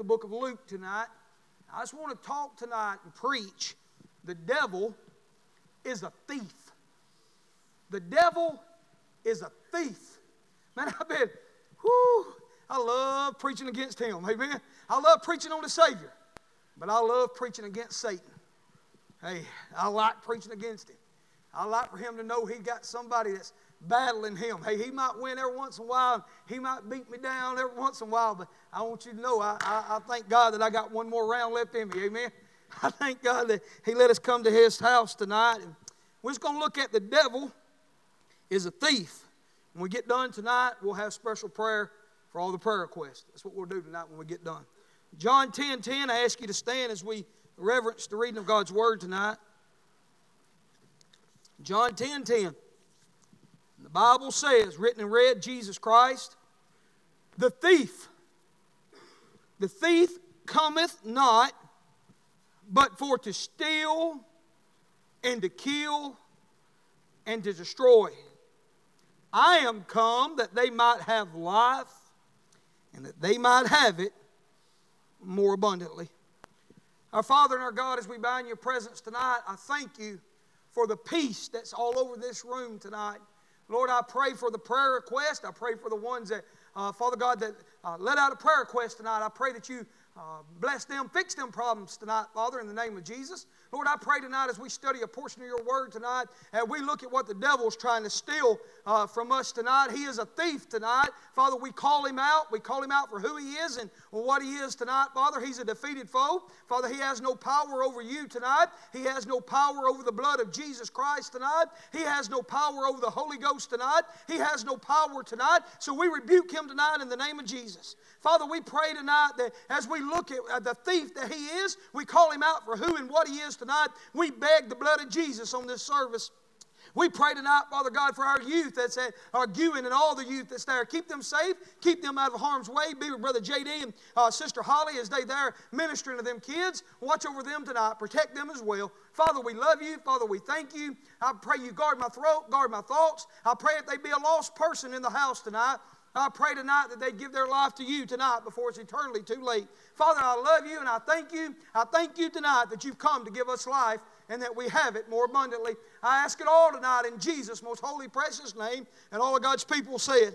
book of Luke tonight. I just want to talk tonight and preach. The devil is a thief. The devil is a thief. Man, I love preaching against him. Amen. I love preaching on the Savior. But I love preaching against Satan. Hey, I like preaching against him. I like for him to know he got somebody that's battling him. Hey, he might win every once in a while. He might beat me down every once in a while. But I want you to know, I thank God that I got one more round left in me. Amen. I thank God that he let us come to his house tonight. And we're just going to look at the devil is a thief. When we get done tonight, we'll have special prayer for all the prayer requests. That's what we'll do tonight when we get done. John 10:10, I ask you to stand as we reverence the reading of God's Word tonight. John 10:10. The Bible says, written in red, Jesus Christ, the thief cometh not, but for to steal and to kill and to destroy. I am come that they might have life, and that they might have it more abundantly. Our Father and our God, as we bow in your presence tonight, I thank you for the peace that's all over this room tonight. Lord, I pray for the prayer request. I pray for the ones that, Father God, that let out a prayer request tonight. I pray that you bless them, fix them problems tonight, Father, in the name of Jesus. Lord, I pray tonight as we study a portion of your word tonight, and we look at what the devil's trying to steal from us tonight. He is a thief tonight. Father, we call him out. We call him out for who he is and what he is tonight. Father, he's a defeated foe. Father, he has no power over you tonight. He has no power over the blood of Jesus Christ tonight. He has no power over the Holy Ghost tonight. He has no power tonight. So we rebuke him tonight in the name of Jesus. Father, we pray tonight that as we look at the thief that he is, we call him out for who and what he is tonight. We beg the blood of Jesus on this service. We pray tonight, Father God, for our youth that's at Arguin and all the youth that's there. Keep them safe. Keep them out of harm's way. Be with Brother J.D. and Sister Holly as they there ministering to them kids. Watch over them tonight. Protect them as well. Father, we love you. Father, we thank you. I pray you guard my throat, guard my thoughts. I pray that they be a lost person in the house tonight. I pray tonight that they give their life to you tonight before it's eternally too late. Father, I love you and I thank you. I thank you tonight that you've come to give us life and that we have it more abundantly. I ask it all tonight in Jesus' most holy, precious name. And all of God's people said,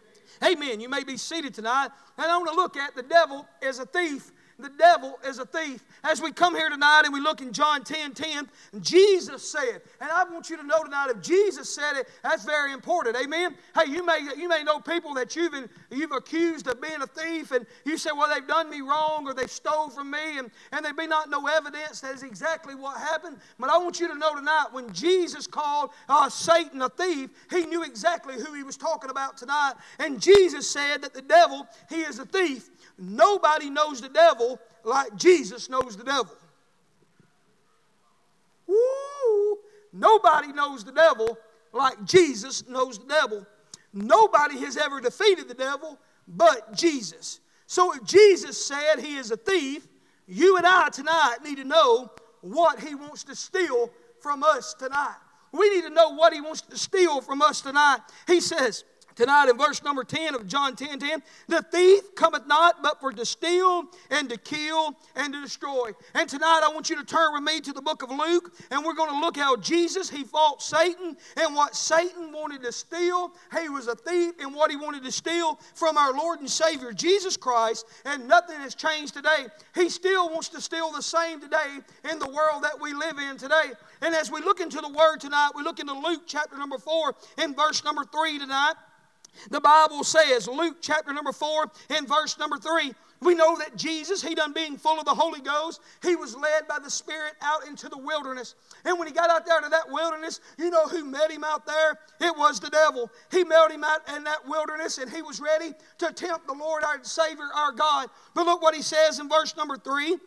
amen. You may be seated tonight. And I want to look at the devil as a thief. The devil is a thief. As we come here tonight and we look in John 10:10, Jesus said, and I want you to know tonight, if Jesus said it, that's very important. Amen? Hey, you may know people that you've accused of being a thief, and you say, well, they've done me wrong, or they stole from me, and there be not no evidence that is exactly what happened. But I want you to know tonight, when Jesus called Satan a thief, he knew exactly who he was talking about tonight. And Jesus said that the devil, he is a thief. Nobody knows the devil like Jesus knows the devil. Woo! Nobody knows the devil like Jesus knows the devil. Nobody has ever defeated the devil but Jesus. So if Jesus said he is a thief, you and I tonight need to know what he wants to steal from us tonight. We need to know what he wants to steal from us tonight. He says, tonight in verse number 10 of John 10:10, the thief cometh not but for to steal and to kill and to destroy. And tonight I want you to turn with me to the book of Luke, and we're going to look how Jesus, he fought Satan, and what Satan wanted to steal. He was a thief in what he wanted to steal from our Lord and Savior Jesus Christ, and nothing has changed today. He still wants to steal the same today in the world that we live in today. And as we look into the Word tonight, we look into Luke chapter number 4 in verse number 3 tonight. The Bible says, Luke chapter number 4 in verse number 3, we know that Jesus, he done being full of the Holy Ghost, he was led by the Spirit out into the wilderness. And when he got out there to that wilderness, you know who met him out there? It was the devil. He met him out in that wilderness, and he was ready to tempt the Lord our Savior, our God. But look what he says in verse number 3.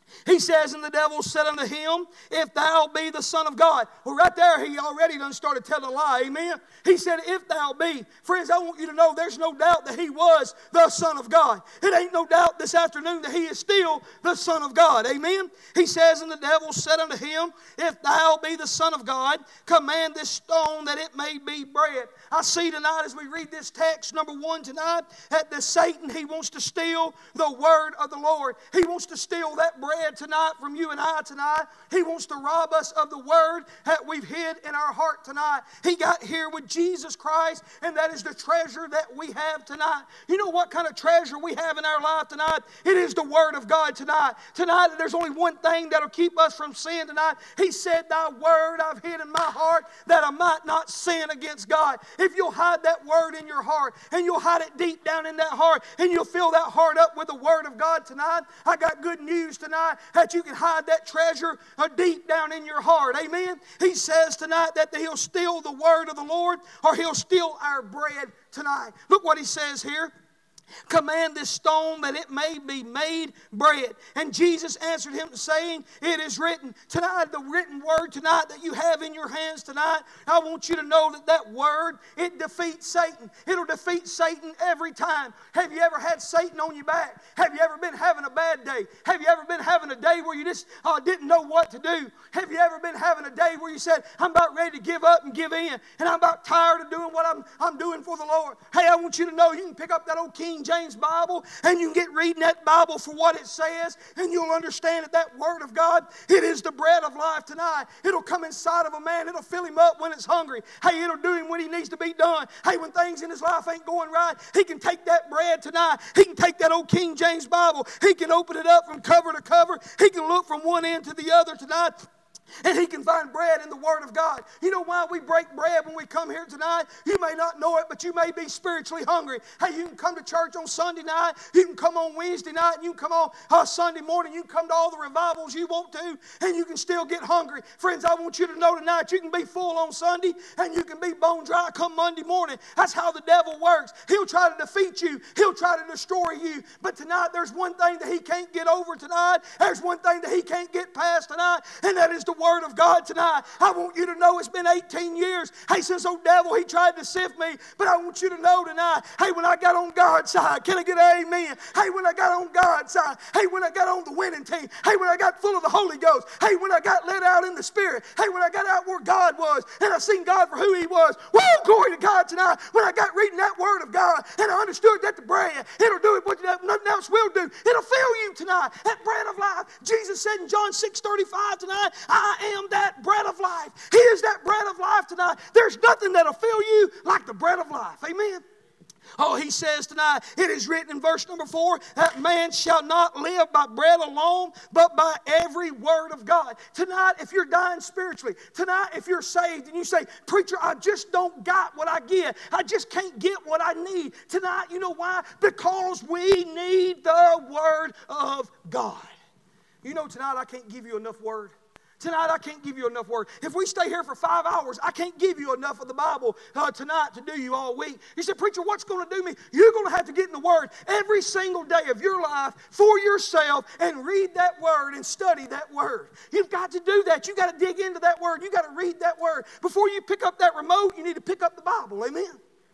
He says, and the devil said unto him, if thou be the Son of God. Well, right there, he already done started telling a lie. Amen? He said, if thou be. Friends, I want you to know there's no doubt that he was the Son of God. It ain't no doubt this afternoon that he is still the Son of God. Amen? He says, and the devil said unto him, if thou be the Son of God, command this stone that it may be bread. I see tonight as we read this text, number one tonight, that the Satan, he wants to steal the word of the Lord. He wants to steal that bread tonight from you and I tonight. He wants to rob us of the word that we've hid in our heart tonight. He got here with Jesus Christ, and that is the treasure that we have tonight. You know what kind of treasure we have in our life tonight? It is the word of God tonight. Tonight, there's only one thing that'll keep us from sin tonight. He said, thy word I've hid in my heart that I might not sin against God. If you'll hide that word in your heart, and you'll hide it deep down in that heart, and you'll fill that heart up with the word of God tonight, I got good news tonight that you can hide that treasure deep down in your heart. Amen? He says tonight that he'll steal the word of the Lord, or he'll steal our bread tonight. Look what he says here. Command this stone that it may be made bread. And Jesus answered him saying, it is written. Tonight, the written word tonight that you have in your hands tonight, I want you to know that that word, it defeats Satan. It'll defeat Satan every time. Have you ever had Satan on your back? Have you ever been having a bad day? Have you ever been having a day where you just didn't know what to do? Have you ever been having a day where you said, I'm about ready to give up and give in, and I'm about tired of doing what I'm doing for the Lord? Hey, I want you to know you can pick up that old King James Bible, and you can get reading that Bible for what it says, and you'll understand that that word of God, it is the bread of life tonight. It'll come inside of a man. It'll fill him up when it's hungry. Hey, it'll do him when he needs to be done. Hey, when things in his life ain't going right, he can take that bread tonight. He can take that old King James Bible. He can open it up from cover to cover. He can look from one end to the other tonight, and he can find bread in the Word of God. You know why we break bread when we come here tonight? You may not know it, but you may be spiritually hungry. Hey, you can come to church on Sunday night. You can come on Wednesday night. And you can come on Sunday morning. You can come to all the revivals you want to, and you can still get hungry. Friends, I want you to know tonight you can be full on Sunday, and you can be bone dry come Monday morning. That's how the devil works. He'll try to defeat you. He'll try to destroy you. But tonight, there's one thing that he can't get over tonight. There's one thing that he can't get past tonight, and that is the Word of God tonight. I want you to know it's been 18 years. Hey, since old devil, he tried to sift me, but I want you to know tonight, hey, when I got on God's side, can I get an amen? Hey, when I got on God's side, hey, when I got on the winning team, hey, when I got full of the Holy Ghost, hey, when I got let out in the Spirit, hey, when I got out where God was, and I seen God for who He was, woo, glory to God tonight. When I got reading that Word of God, and I understood that the bread, it'll do what nothing else will do. It'll fill you tonight, that bread of life. Jesus said in John 6:35 tonight, I am that bread of life. He is that bread of life tonight. There's nothing that'll fill you like the bread of life. Amen. Oh, he says tonight, it is written in verse number 4, that man shall not live by bread alone, but by every word of God. Tonight, if you're dying spiritually, tonight, if you're saved and you say, preacher, I just don't got what I get. I just can't get what I need. Tonight, you know why? Because we need the word of God. You know, tonight I can't give you enough word. Tonight, I can't give you enough word. If we stay here for 5 hours, I can't give you enough of the Bible tonight to do you all week. You said, preacher, what's going to do me? You're going to have to get in the Word every single day of your life for yourself and read that Word and study that Word. You've got to do that. You've got to dig into that Word. You've got to read that Word. Before you pick up that remote, you need to pick up the Bible. Amen?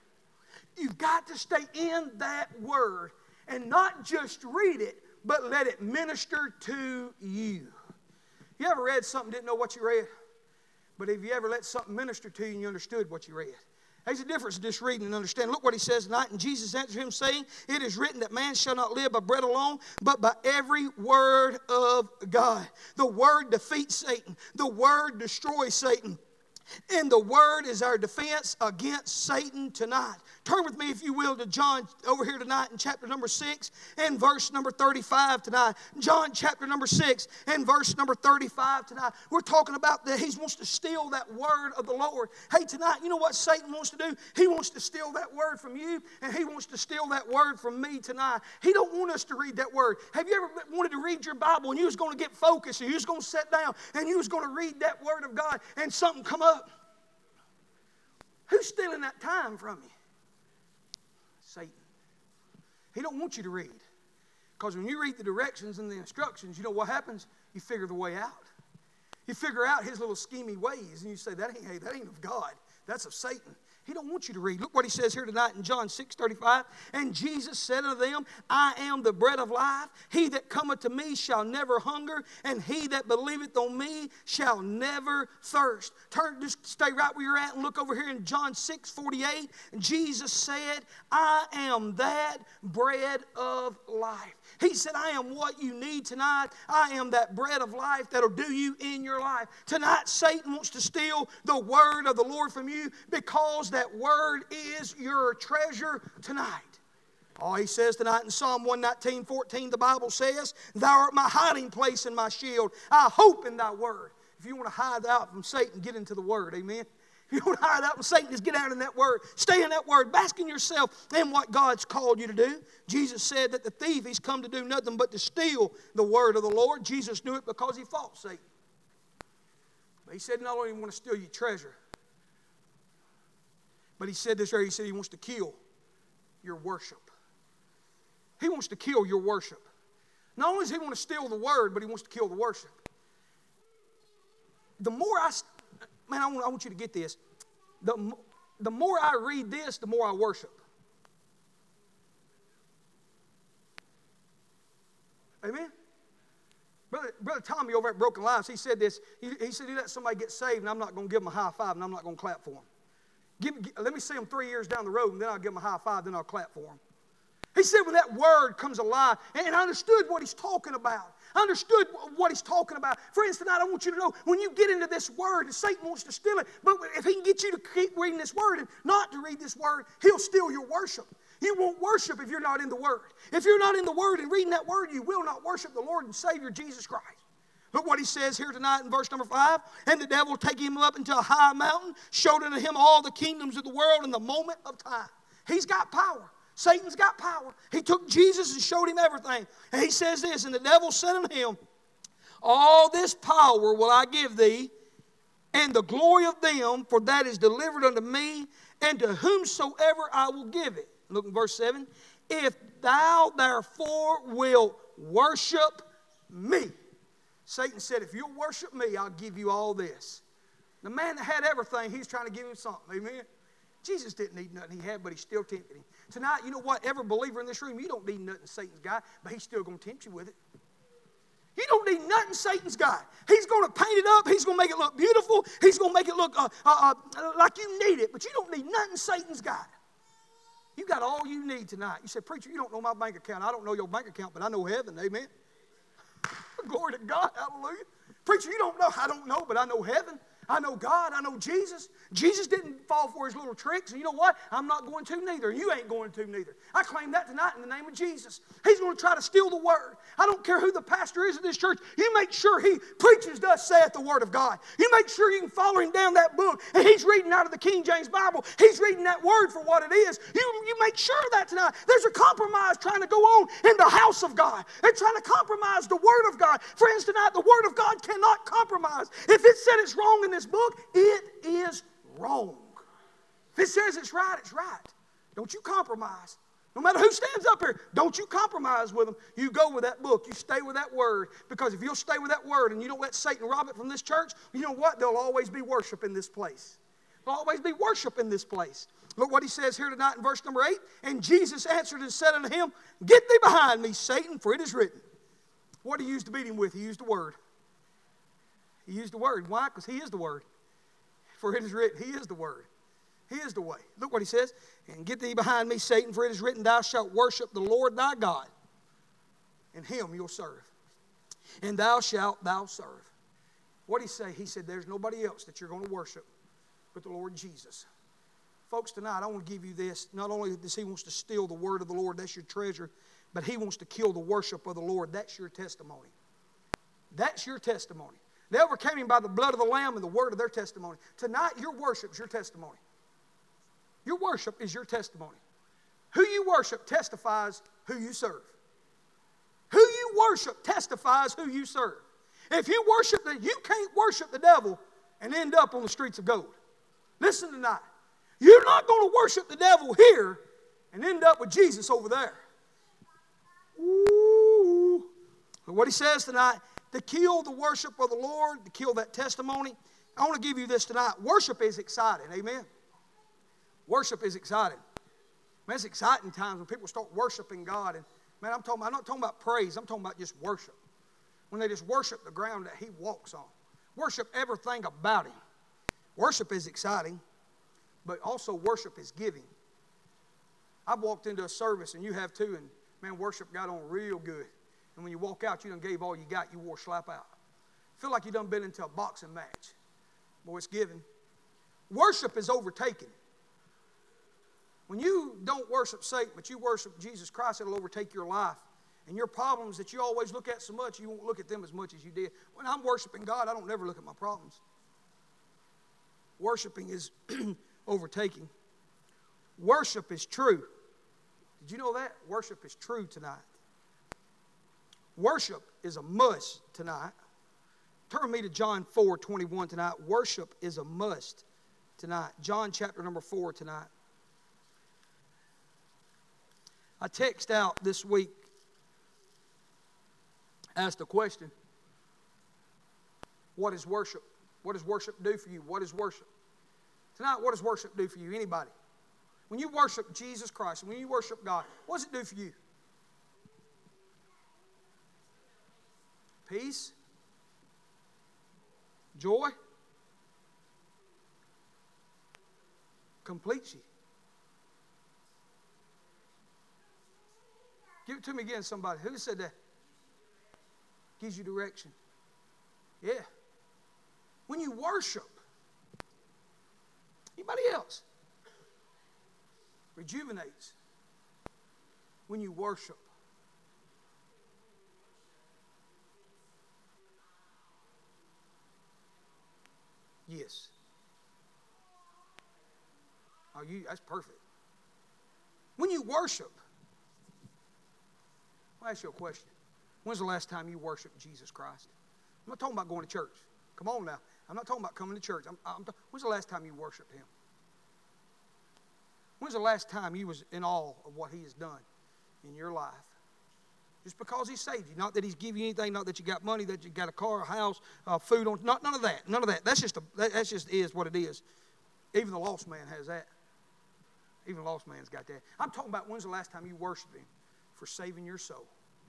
You've got to stay in that Word and not just read it, but let it minister to you. You ever read something and didn't know what you read? But have you ever let something minister to you and you understood what you read? There's a difference in just reading and understanding. Look what he says tonight. And Jesus answered him, saying, it is written that man shall not live by bread alone, but by every word of God. The Word defeats Satan. The Word destroys Satan. And the Word is our defense against Satan tonight. Turn with me, if you will, to John over here tonight in chapter number 6 and verse number 35 tonight. John chapter number 6 and verse number 35 tonight. We're talking about that he wants to steal that word of the Lord. Hey, tonight, you know what Satan wants to do? He wants to steal that word from you, and he wants to steal that word from me tonight. He don't want us to read that word. Have you ever wanted to read your Bible and you was going to get focused and you was going to sit down and you was going to read that word of God and something come up? Who's stealing that time from you? Satan. He don't want you to read. Because when you read the directions and the instructions, you know what happens? You figure the way out. You figure out his little schemey ways, and you say, that ain't of God. That's of Satan. He don't want you to read. Look what he says here tonight in John 6:35. And Jesus said unto them, I am the bread of life. He that cometh to me shall never hunger, and he that believeth on me shall never thirst. Just stay right where you're at and look over here in John 6:48. And Jesus said, I am that bread of life. He said, I am what you need tonight. I am that bread of life that'll do you in your life. Tonight, Satan wants to steal the word of the Lord from you because that word is your treasure tonight. Oh, he says tonight in Psalm 119:14, the Bible says, Thou art my hiding place and my shield. I hope in thy word. If you want to hide out from Satan, get into the word. Amen. If you want to hide out from Satan, just get out in that word. Stay in that word. Bask in yourself in what God's called you to do. Jesus said that the thief, he's come to do nothing but to steal the word of the Lord. Jesus knew it because he fought Satan. But he said not only want to steal your treasure, but he said this earlier, he said he wants to kill your worship. He wants to kill your worship. Not only does he want to steal the word, but he wants to kill the worship. The more I want you to get this. The more I read this, the more I worship. Amen? Brother Tommy over at Broken Lives, he said this. He said, he let somebody get saved, and I'm not going to give them a high five, and I'm not going to clap for them. Let me see them 3 years down the road, and then I'll give them a high five, then I'll clap for them. He said when that word comes alive, and I understood what he's talking about. I understood what he's talking about. Friends, tonight I want you to know, when you get into this word, and Satan wants to steal it, but if he can get you to keep reading this word and not to read this word, he'll steal your worship. You won't worship if you're not in the word. If you're not in the word and reading that word, you will not worship the Lord and Savior Jesus Christ. Look what he says here tonight in verse number 5. And the devil take him up into a high mountain, showed unto him all the kingdoms of the world in the moment of time. He's got power. Satan's got power. He took Jesus and showed him everything. And he says this, and the devil said unto him, All this power will I give thee, and the glory of them, for that is delivered unto me, and to whomsoever I will give it. Look in verse 7. If thou therefore wilt worship me. Satan said, if you'll worship me, I'll give you all this. The man that had everything, he's trying to give him something. Amen. Jesus didn't need nothing he had, but he still tempted him. Tonight, you know what? Every believer in this room, you don't need nothing Satan's got, but he's still going to tempt you with it. You don't need nothing Satan's got. He's going to paint it up. He's going to make it look beautiful. He's going to make it look like you need it, but you don't need nothing Satan's got. You got all you need tonight. You say, preacher, you don't know my bank account. I don't know your bank account, but I know heaven. Amen. Glory to God. Hallelujah. Preacher, you don't know. I don't know, but I know heaven. I know God. I know Jesus. Jesus didn't fall for his little tricks. And you know what? I'm not going to neither. You ain't going to neither. I claim that tonight in the name of Jesus. He's going to try to steal the word. I don't care who the pastor is of this church. You make sure he preaches, thus saith the word of God. You make sure you can follow him down that book. And he's reading out of the King James Bible. He's reading that word for what it is. You make sure of that tonight. There's a compromise trying to go on in the house of God. They're trying to compromise the word of God. Friends, tonight the word of God cannot compromise. If it said it's wrong in this book, it is wrong. If it says it's right, it's right. Don't you compromise. No matter who stands up here, don't you compromise with them. You go with that book. You stay with that word. Because if you'll stay with that word and you don't let Satan rob it from this church, you know what? There'll always be worship in this place. There'll always be worship in this place. Look what he says here tonight in verse number 8. And Jesus answered and said unto him, Get thee behind me, Satan, for it is written. What did he use to beat him with? He used the word. He used the word. Why? Because he is the word. For it is written, he is the word. He is the way. Look what he says. And get thee behind me, Satan, for it is written, Thou shalt worship the Lord thy God, and him you'll serve. And thou shalt serve. What did he say? He said, there's nobody else that you're going to worship but the Lord Jesus. Folks, tonight I want to give you this. Not only does he wants to steal the word of the Lord, that's your treasure, but he wants to kill the worship of the Lord. That's your testimony. That's your testimony. They overcame him by the blood of the Lamb and the word of their testimony. Tonight, your worship is your testimony. Your worship is your testimony. Who you worship testifies who you serve. Who you worship testifies who you serve. If you worship you can't worship the devil and end up on the streets of gold. Listen tonight. You're not going to worship the devil here and end up with Jesus over there. Ooh. But what he says tonight, to kill the worship of the Lord, to kill that testimony, I want to give you this tonight. Worship is exciting. Amen. Worship is exciting. Man, it's exciting times when people start worshiping God. And man, I'm not talking about praise. I'm talking about just worship. When they just worship the ground that he walks on. Worship everything about him. Worship is exciting, but also worship is giving. I've walked into a service, and you have too, and man, worship got on real good. And when you walk out, you done gave all you got. You wore slap out. Feel like you done been into a boxing match. Boy, it's giving. Worship is overtaken. When you don't worship Satan, but you worship Jesus Christ, it'll overtake your life. And your problems that you always look at so much, you won't look at them as much as you did. When I'm worshiping God, I don't never look at my problems. Worshiping is overtaking. Worship is true. Did you know that? Worship is true tonight. Worship is a must tonight. Turn me to John 4:21 tonight. Worship is a must tonight. John chapter number 4 tonight. I text out this week, asked a question. What is worship? What does worship do for you? What is worship? Tonight, what does worship do for you? Anybody? When you worship Jesus Christ, when you worship God, what does it do for you? Peace? Joy? Completes you. Give it to me again, somebody. Who said that? Gives you direction. Yeah. When you worship, anybody else? Rejuvenates. When you worship. Yes. Oh, that's perfect. When you worship, I'll ask you a question. When's the last time you worshiped Jesus Christ? I'm not talking about going to church. Come on now. I'm not talking about coming to church. When's the last time you worshiped him? When's the last time you was in awe of what he has done in your life? Just because he saved you. Not that he's given you anything, not that you got money, that you got a car, a house, food on. None of that. None of that. That's just is what it is. Even the lost man has that. Even the lost man's got that. I'm talking about when's the last time you worshiped him for saving your soul.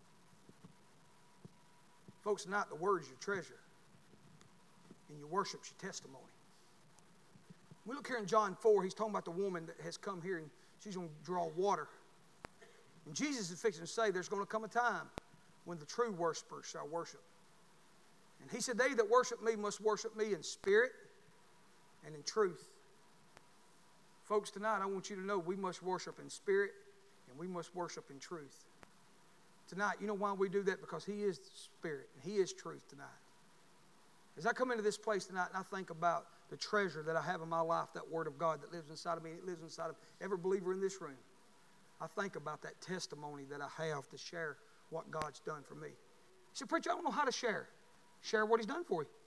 Folks, tonight the word's your treasure. And your worship's your testimony. We look here in John 4, he's talking about the woman that has come here and she's going to draw water. And Jesus is fixing to say there's going to come a time when the true worshipers shall worship. And he said, they that worship me must worship me in spirit and in truth. Folks, tonight I want you to know we must worship in spirit and we must worship in truth. Tonight, you know why we do that? Because he is spirit and he is truth tonight. As I come into this place tonight and I think about the treasure that I have in my life, that Word of God that lives inside of me, it lives inside of every believer in this room. I think about that testimony that I have to share what God's done for me. You say, preacher, I don't know how to share. Share what he's done for you.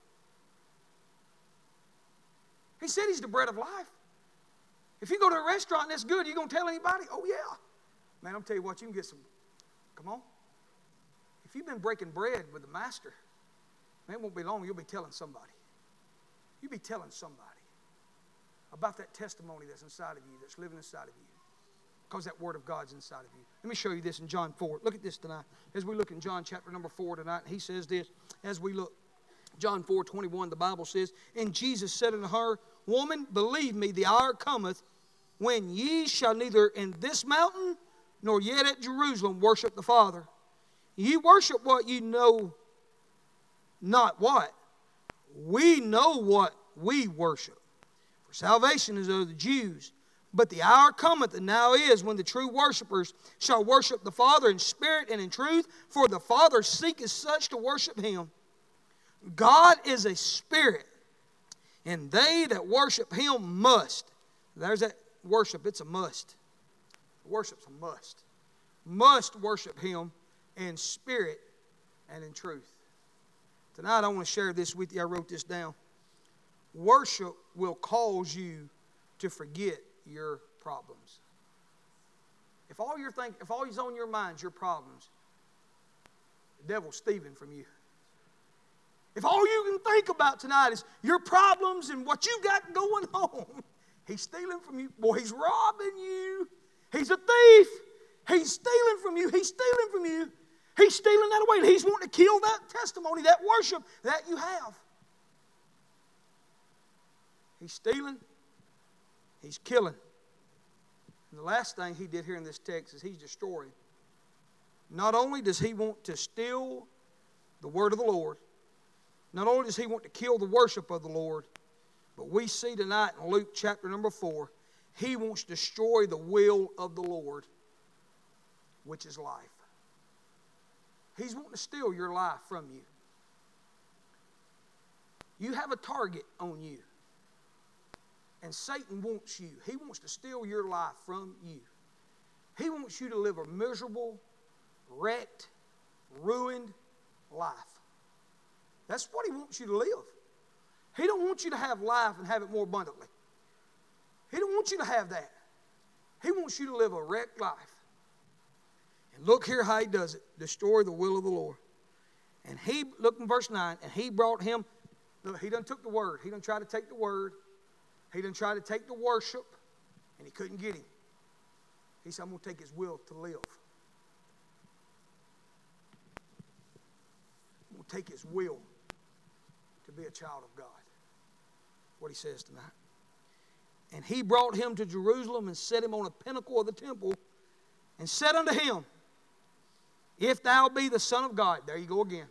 He said he's the bread of life. If you go to a restaurant and it's good, you going to tell anybody? Oh, yeah. Man, I'm tell you what, you can get some. Come on. If you've been breaking bread with the master, man, it won't be long, you'll be telling somebody. You'll be telling somebody about that testimony that's inside of you, that's living inside of you. Because that Word of God's inside of you. Let me show you this in John 4. Look at this tonight. As we look in John chapter number 4 tonight, he says this. As we look, John 4:21, the Bible says, and Jesus said unto her, woman, believe me, the hour cometh when ye shall neither in this mountain nor yet at Jerusalem worship the Father. Ye worship what ye know not what. We know what we worship. For salvation is of the Jews. But the hour cometh, and now is, when the true worshipers shall worship the Father in spirit and in truth, for the Father seeketh such to worship him. God is a spirit, and they that worship him must. There's that worship, it's a must. Worship's a must. Must worship him in spirit and in truth. Tonight I want to share this with you. I wrote this down. Worship will cause you to forget your problems. If all you's on your mind is your problems, The devil's stealing from you. If all you can think about tonight is your problems and what you got going on, he's stealing from you. Boy, he's robbing you. He's a thief. He's stealing from you. He's stealing from you. He's stealing that away. And he's wanting to kill that testimony, that worship that you have. He's stealing. He's killing. And the last thing he did here in this text is he's destroying. Not only does he want to steal the word of the Lord, not only does he want to kill the worship of the Lord, but we see tonight in Luke chapter number 4, he wants to destroy the will of the Lord, which is life. He's wanting to steal your life from you. You have a target on you. And Satan wants you. He wants to steal your life from you. He wants you to live a miserable, wrecked, ruined life. That's what he wants you to live. He don't want you to have life and have it more abundantly. He don't want you to have that. He wants you to live a wrecked life. And look here how he does it. Destroy the will of the Lord. And he, look in verse 9, and he brought him, look, he done took the word. He done tried to take the word. He done tried to take the worship, and he couldn't get him. He said, I'm going to take his will to live. I'm going to take his will to be a child of God. What he says tonight. And he brought him to Jerusalem and set him on a pinnacle of the temple and said unto him, if thou be the Son of God, there you go again,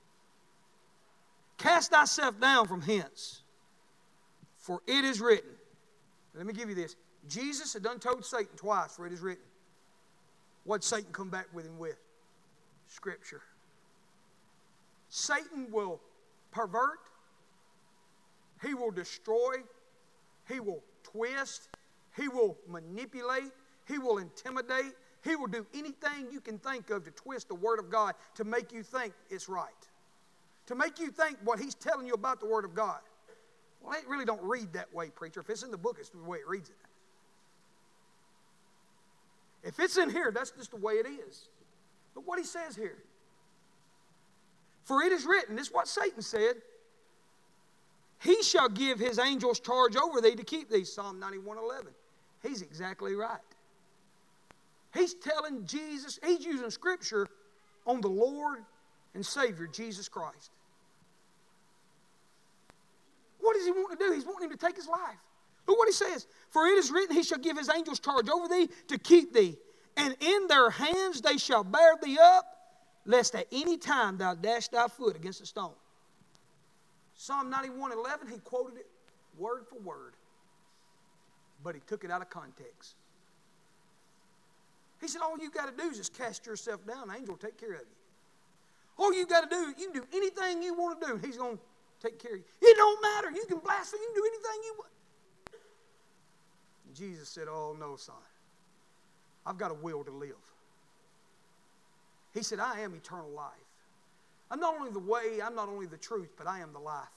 cast thyself down from hence, for it is written. Let me give you this. Jesus had done told Satan twice, for it is written. What did Satan come back with him with? Scripture. Satan will pervert. He will destroy. He will twist. He will manipulate. He will intimidate. He will do anything you can think of to twist the Word of God to make you think it's right. To make you think what he's telling you about the Word of God. Well, it really don't read that way, preacher. If it's in the book, it's the way it reads it. If it's in here, that's just the way it is. Look what he says here. For it is written, this is what Satan said, he shall give his angels charge over thee to keep thee. Psalm 91:11. He's exactly right. He's telling Jesus, he's using Scripture on the Lord and Savior, Jesus Christ. What does he want to do? He's wanting him to take his life. Look what he says. For it is written, he shall give his angels charge over thee to keep thee. And in their hands they shall bear thee up, lest at any time thou dash thy foot against a stone. Psalm 91:11, he quoted it word for word. But he took it out of context. He said, all you got to do is just cast yourself down. The angel will take care of you. All you got to do, you can do anything you want to do. He's going to take care of you. It don't matter. You can blaspheme. You can do anything you want. And Jesus said, oh, no, son. I've got a will to live. He said, I am eternal life. I'm not only the way, I'm not only the truth, but I am the life.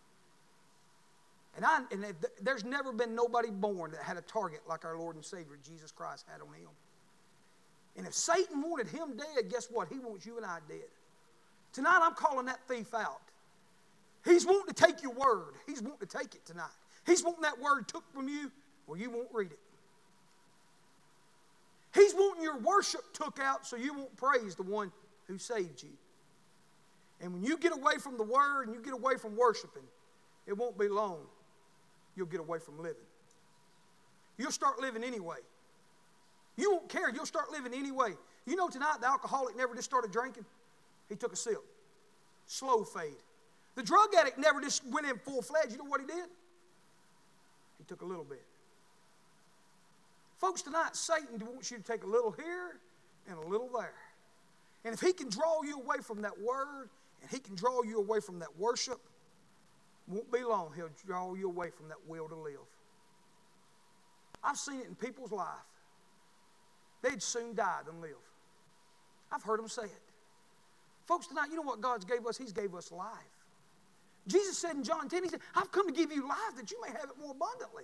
And there's never been nobody born that had a target like our Lord and Savior, Jesus Christ, had on him. And if Satan wanted him dead, guess what? He wants you and I dead. Tonight I'm calling that thief out. He's wanting to take your word. He's wanting to take it tonight. He's wanting that word took from you, well, you won't read it. He's wanting your worship took out so you won't praise the one who saved you. And when you get away from the word and you get away from worshiping, it won't be long. You'll get away from living. You'll start living anyway. You won't care. You'll start living anyway. You know tonight the alcoholic never just started drinking. He took a sip. Slow fade. The drug addict never just went in full-fledged. You know what he did? He took a little bit. Folks, tonight Satan wants you to take a little here and a little there. And if he can draw you away from that word and he can draw you away from that worship, won't be long he'll draw you away from that will to live. I've seen it in people's life. They'd sooner die than live. I've heard them say it. Folks, tonight, you know what God's gave us? He's gave us life. Jesus said in John 10, he said, I've come to give you life that you may have it more abundantly.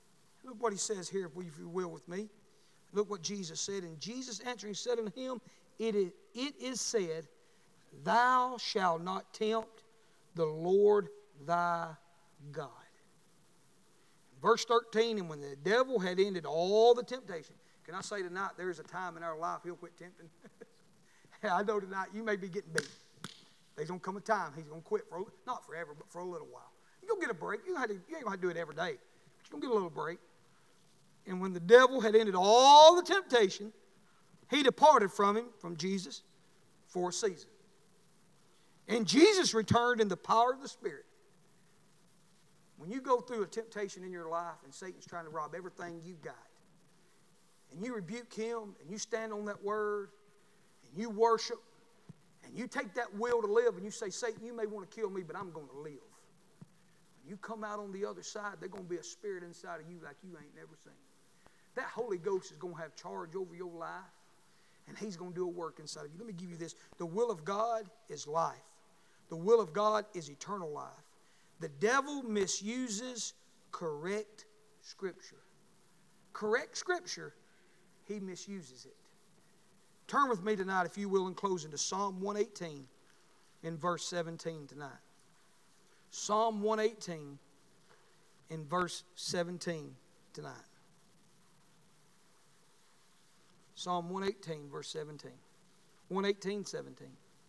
Look what he says here, if you will, with me. Look what Jesus said. And Jesus answering said unto him, it is said, Thou shalt not tempt the Lord thy God. Verse 13, and when the devil had ended all the temptation. Can I say tonight, there is a time in our life he'll quit tempting? I know tonight you may be getting beat. There's going to come a time he's going to quit, not forever, but for a little while. You're going to get a break. You ain't going to have to do it every day. But you're going to get a little break. And when the devil had ended all the temptation, he departed from him, from Jesus, for a season. And Jesus returned in the power of the Spirit. When you go through a temptation in your life and Satan's trying to rob everything you've got, and you rebuke him, and you stand on that word, and you worship, and you take that will to live, and you say, Satan, you may want to kill me, but I'm going to live. When you come out on the other side, there's going to be a spirit inside of you like you ain't never seen. That Holy Ghost is going to have charge over your life, and he's going to do a work inside of you. Let me give you this. The will of God is life. The will of God is eternal life. The devil misuses correct Scripture. Correct Scripture, he misuses it. Turn with me tonight, if you will, in closing to Psalm 118 in verse 17 tonight. Psalm 118 in verse 17 tonight. Psalm 118, verse 17. 118, 17.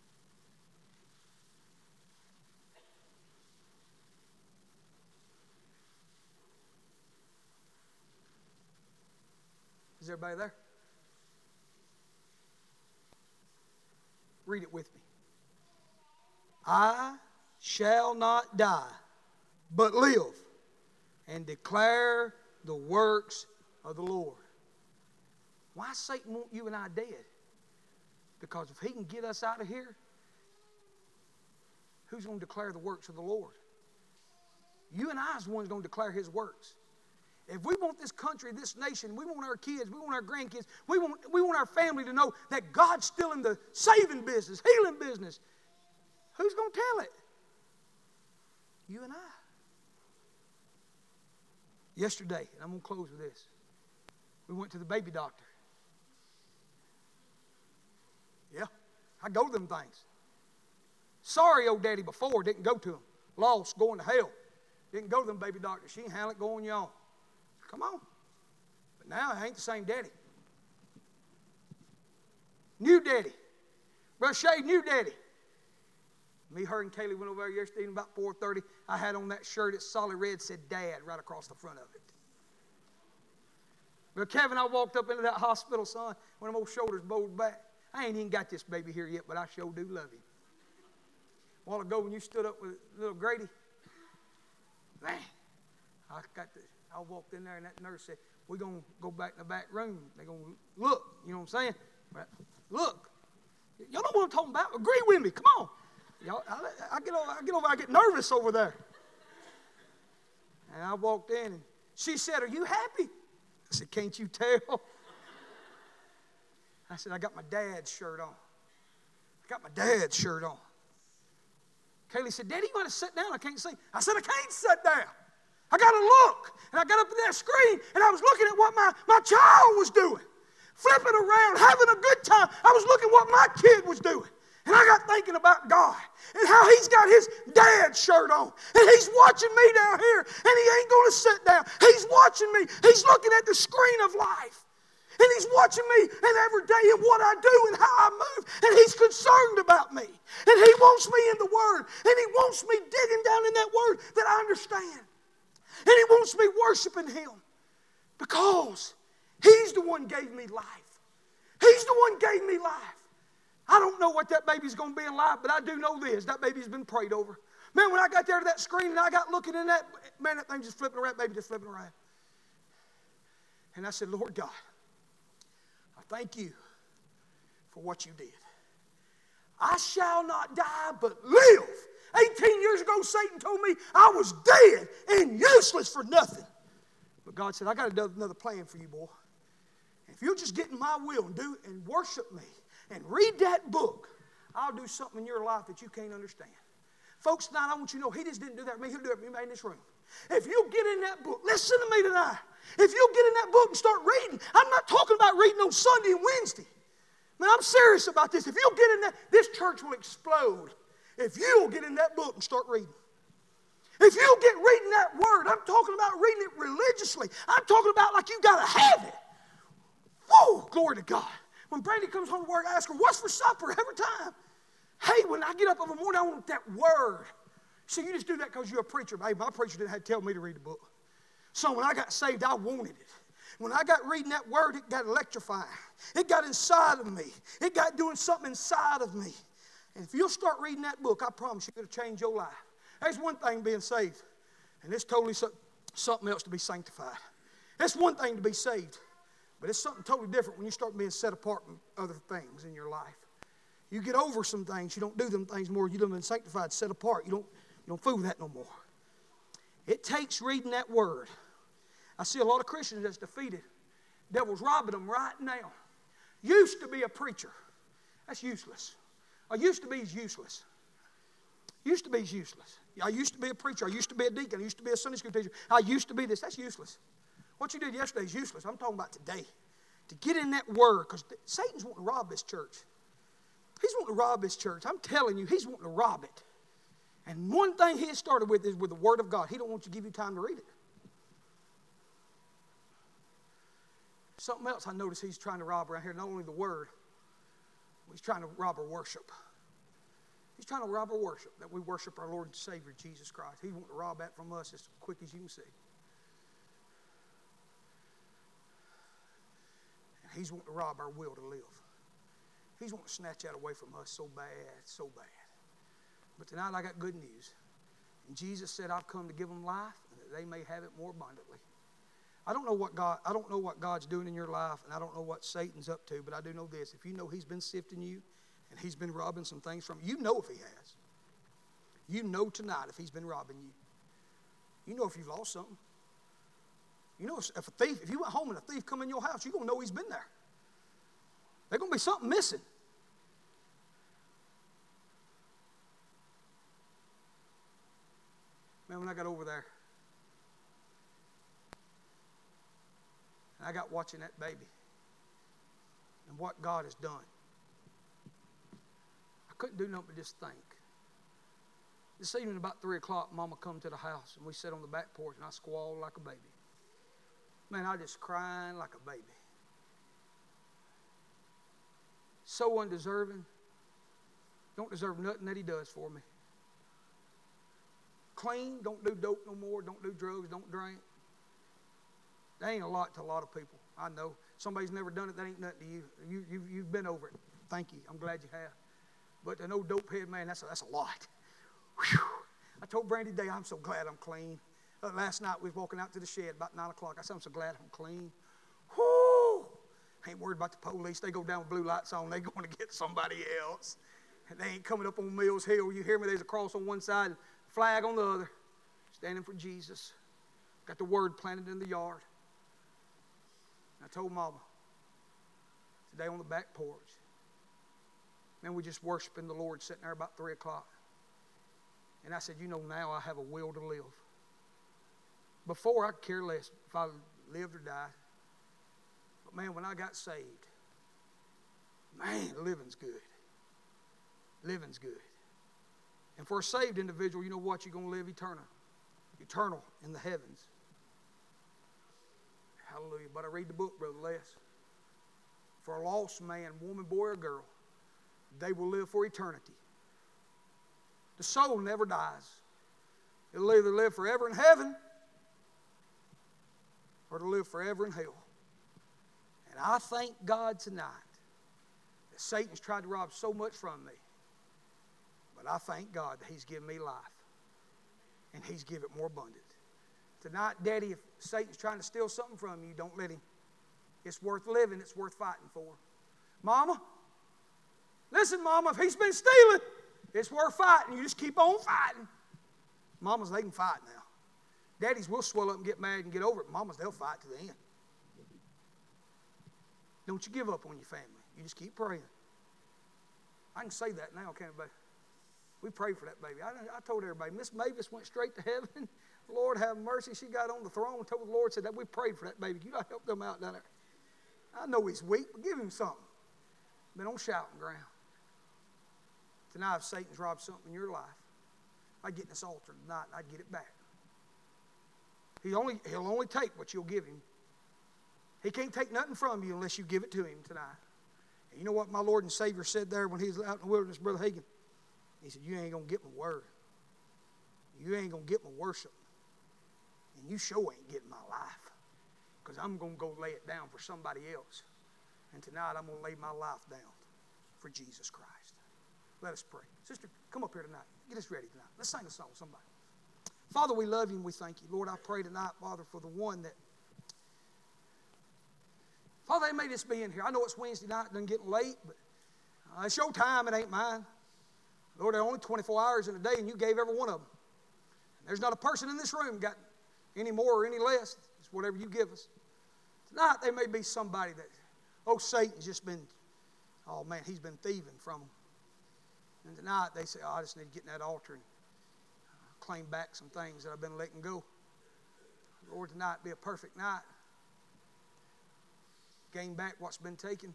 Is everybody there? Read it with me. I shall not die, but live and declare the works of the Lord. Why Satan want you and I dead? Because if he can get us out of here, who's going to declare the works of the Lord? You and I is the ones going to declare his works. If we want this country, this nation, we want our kids, we want our grandkids, we want our family to know that God's still in the saving business, healing business, who's going to tell it? You and I. Yesterday, and I'm going to close with this, we went to the baby doctor. Yeah, I go to them things. Sorry, old daddy before didn't go to them. Lost, going to hell. Didn't go to them baby doctors. She ain't handle it, go on your own. Come on. But now I ain't the same daddy. New daddy. Brother Shay, new daddy. Me, her, and Kaylee went over there yesterday at about 4:30. I had on that shirt. It's solid red, said Dad right across the front of it. But Kevin, I walked up into that hospital, son, when them old shoulders bowed back. I ain't even got this baby here yet, but I sure do love him. A while ago when you stood up with little Grady, man, I walked in there and that nurse said, we're going to go back in the back room. They're going to look, you know what I'm saying? But look. Y'all know what I'm talking about. Agree with me. Come on. Y'all, I get over, I get nervous over there. And I walked in and she said, are you happy? I said, can't you tell? I said, I got my dad's shirt on. I got my dad's shirt on. Kaylee said, Daddy, you got to sit down. I can't see. I said, I can't sit down. I got to look. And I got up to that screen, and I was looking at what my child was doing. Flipping around, having a good time. I was looking what my kid was doing. And I got thinking about God and how he's got his dad's shirt on. And he's watching me down here, and he ain't going to sit down. He's watching me. He's looking at the screen of life. And he's watching me and every day and what I do and how I move. And he's concerned about me. And he wants me in the Word. And he wants me digging down in that Word that I understand. And he wants me worshiping him because he's the one gave me life. He's the one gave me life. I don't know what that baby's going to be in life, but I do know this. That baby's been prayed over. Man, when I got there to that screen and I got looking in that, man, that thing just flipping around, baby just flipping around. And I said, Lord God, I thank you for what you did. I shall not die but live. 18 years ago, Satan told me I was dead and useless for nothing. But God said, I got another plan for you, boy. If you'll just get in my will and do and worship me and read that book, I'll do something in your life that you can't understand. Folks, tonight I want you to know he just didn't do that for me. He'll do it for anybody in this room. If you get in that book, listen to me tonight. If you get in that book and start reading, I'm not talking about reading on Sunday and Wednesday. Man, I'm serious about this. If you'll get in that, this church will explode. If you'll get in that book and start reading. If you'll get reading that word, I'm talking about reading it religiously. I'm talking about like you got to have it. Whoa, glory to God. When Brandy comes home from work, I ask her, what's for supper every time? Hey, when I get up in the morning, I want that word. So you just do that because you're a preacher. Hey, my preacher didn't have to tell me to read the book. So when I got saved, I wanted it. When I got reading that word, it got electrifying. It got inside of me. It got doing something inside of me. And if you'll start reading that book, I promise you it'll change your life. There's one thing being saved, and it's totally something else to be sanctified. It's one thing to be saved, but it's something totally different when you start being set apart from other things in your life. You get over some things. You don't do them things more. You don't been sanctified, set apart. You don't fool with that no more. It takes reading that word. I see a lot of Christians that's defeated. Devil's robbing them right now. Used to be a preacher. That's useless. I used to be is useless. Used to be is useless. I used to be a preacher. I used to be a deacon. I used to be a Sunday school teacher. I used to be this. That's useless. What you did yesterday is useless. I'm talking about today. To get in that word, because Satan's wanting to rob this church. He's wanting to rob this church. I'm telling you, he's wanting to rob it. And one thing he has started with is with the Word of God. He don't want you to give you time to read it. Something else I notice he's trying to rob around here, not only the Word, he's trying to rob our worship. He's trying to rob our worship, that we worship our Lord and Savior, Jesus Christ. He wants to rob that from us as quick as you can see. And he's wanting to rob our will to live. He's wanting to snatch that away from us so bad, so bad. But tonight I got good news. And Jesus said, I've come to give them life and that they may have it more abundantly. I don't know what God's doing in your life, and I don't know what Satan's up to, but I do know this. If you know he's been sifting you and he's been robbing some things from you, you know if he has. You know tonight if he's been robbing you. You know if you've lost something. You know if you went home and a thief come in your house, you're going to know he's been there. There's going to be something missing. Man, when I got over there, and I got watching that baby and what God has done, I couldn't do nothing but just think. This evening about 3 o'clock, Mama come to the house, and we sat on the back porch, and I squalled like a baby. Man, I just crying like a baby. So undeserving. Don't deserve nothing that he does for me. Clean, don't do dope no more, don't do drugs, don't drink. That ain't a lot to a lot of people. I know. Somebody's never done it, that ain't nothing to you. You've been over it. Thank you. I'm glad you have. But to no dope head, man, that's a lot. Whew. I told Brandy today, I'm so glad I'm clean. Last night we was walking out to the shed about 9 o'clock. I said, I'm so glad I'm clean. Whoo! I ain't worried about the police. They go down with blue lights on. They going to get somebody else. And they ain't coming up on Mills Hill. You hear me? There's a cross on one side, and a flag on the other. Standing for Jesus. Got the word planted in the yard. And I told Mama, today on the back porch, man, we just worshiping the Lord sitting there about 3 o'clock. And I said, you know, now I have a will to live. Before, I could care less if I lived or died. But man, when I got saved, man, living's good. Living's good. And for a saved individual, you know what? You're going to live eternal. Eternal in the heavens. Hallelujah. But I read the book, Brother Les. For a lost man, woman, boy, or girl, they will live for eternity. The soul never dies. It'll either live forever in heaven or to live forever in hell. And I thank God tonight that Satan's tried to rob so much from me. But I thank God that he's given me life. And he's given it more abundant. Tonight, Daddy, if Satan's trying to steal something from you, don't let him. It's worth living. It's worth fighting for. Mama, listen, Mama, if he's been stealing, it's worth fighting. You just keep on fighting. Mamas, they can fight now. Daddies will swell up and get mad and get over it. Mamas, they'll fight to the end. Don't you give up on your family. You just keep praying. I can say that now, can't I? We prayed for that baby. I told everybody, Miss Mavis went straight to heaven. Lord have mercy. She got on the throne and told the Lord, said that we prayed for that baby. You got to help them out down there. I know he's weak, but give him something. been on shouting ground. Tonight, if Satan's robbed something in your life, I'd get in this altar tonight and I'd get it back. He'll only take what you'll give him. He can't take nothing from you unless you give it to him tonight. And you know what my Lord and Savior said there when he was out in the wilderness, Brother Hagin? He said, you ain't going to get my word. You ain't going to get my worship. And you sure ain't getting my life. Because I'm going to go lay it down for somebody else. And tonight I'm going to lay my life down for Jesus Christ. Let us pray. Sister, come up here tonight. Get us ready tonight. Let's sing a song, somebody. Father, we love you and we thank you. Lord, I pray tonight, Father, for the one that, Father, they may just be in here. I know it's Wednesday night, it doesn't get late, but it's your time, it ain't mine. Lord, there are only 24 hours in a day, and you gave every one of them. And there's not a person in this room got any more or any less. It's whatever you give us. Tonight, there may be somebody that, Satan's just been, he's been thieving from them. And tonight, they say, I just need to get in that altar and claim back some things that I've been letting go. Lord, tonight be a perfect night. Gain back what's been taken.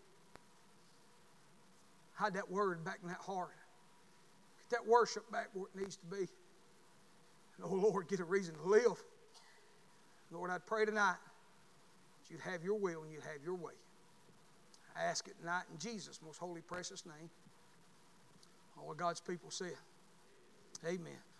Hide that word back in that heart. Get that worship back where it needs to be. And, oh, Lord, get a reason to live. Lord, I pray tonight that you'd have your will and you'd have your way. I ask it tonight in Jesus' most holy, precious name. All of God's people say, amen.